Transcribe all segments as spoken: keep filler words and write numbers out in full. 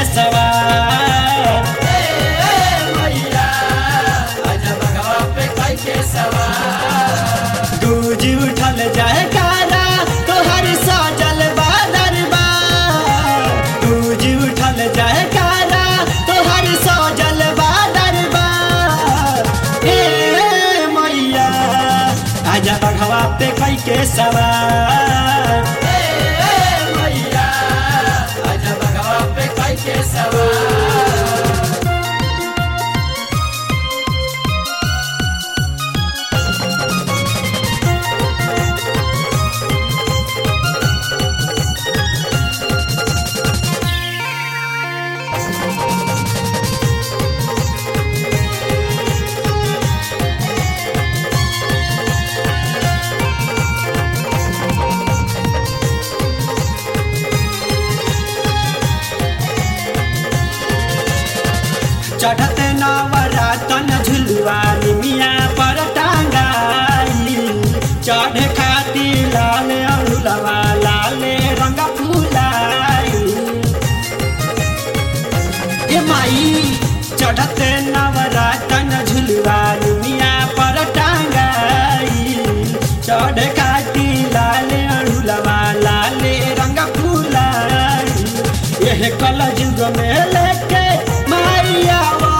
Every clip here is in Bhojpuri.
सवार। मैया आजा बघवा पे कई के सवार। गूंज उठल जयकारा तोहर साजल बा दरबार। गूंज उठल जयकारा तोहर साजल बा दरबार। हे मैया आजा बघवा पे कई के सवार। मैया आजा बघवा पे कई के सवार। चढ़त नवरातन झुलुआ निमिया पर टांगाई। चढ़ खाती लाल अड़ुलवा लाल रंग फुलाई। ए माई चढ़त नवरातन झुलुआ निमिया पर टांगाई। चढ़ खाती लाल अड़ुलवा लाल रंग फुलाई। यह कल युग में लेके माइया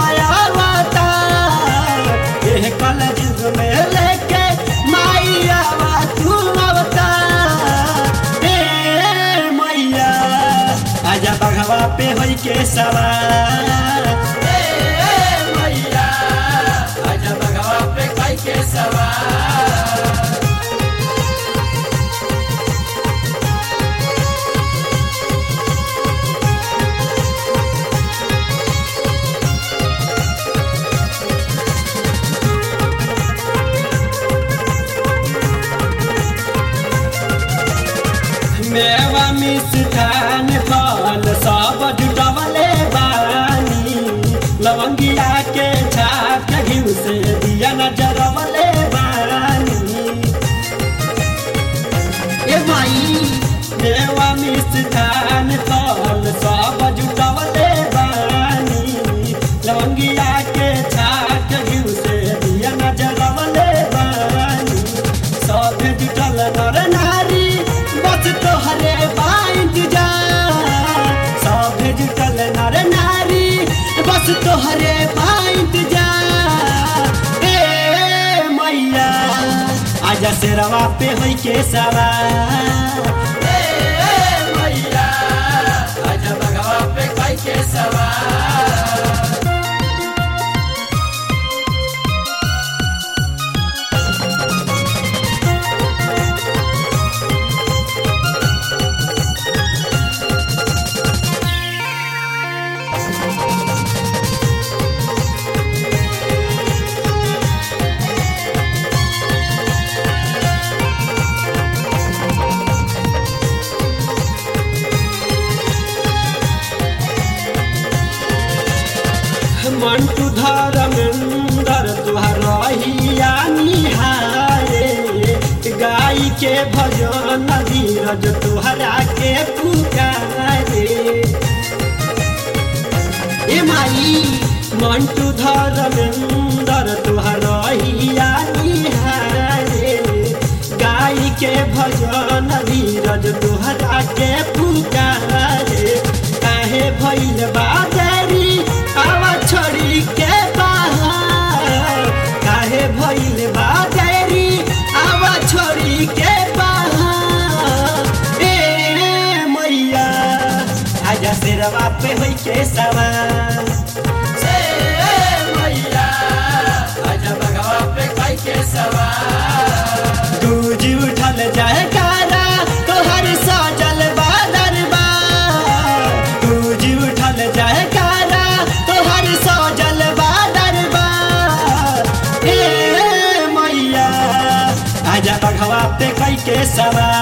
कल युग में लेके माइया तू अवतार। हे मैया आजा बघवा पे होई के सवार। मैया आजा बघवा पे कई के सवार। मेवा मिष्ठान फल सब जुटवले बानी। लवंगिया के छाक घिउ से दिया नजरवले बानी। ए माई मेवा मिष्ठान फल सब जुटवले बानी। लवंगिया के छाक घिउ से दिया नजरवले बानी। सब जुटल नर नारी बस तोहरे बाइंत जा। सब जुटल नर नारी बस तोहरे बाइंत जा। ए मैया आजा शेरवा पे होई के सवार। मैया आजा बघवा पे कई के सवार। मंटू धर्मेंद्र तुहार रहिया निहारे। गाय के भजन धीरज तुहरा के पुकारे। ए माई मंटू धर्मेंद्र तुहार रहिया निहारे। गाय के भजन धीरज तुहरा के पुकारे। काहे भइल बाजारी आवा छोड़ी के बाहर। काहे भइल बाजारी आवा छोड़ी के बाहर। ए मैया आजा शेरवा पे होई के सवार। मैया आजा बघवा पे कई के सवार। गूंज उठल जयकारा तोहर साजल बा दरबार। गूंज उठल जयकारा तोहर साजल बा दरबार। हे मैया आजा बघवा पे कई के सवार।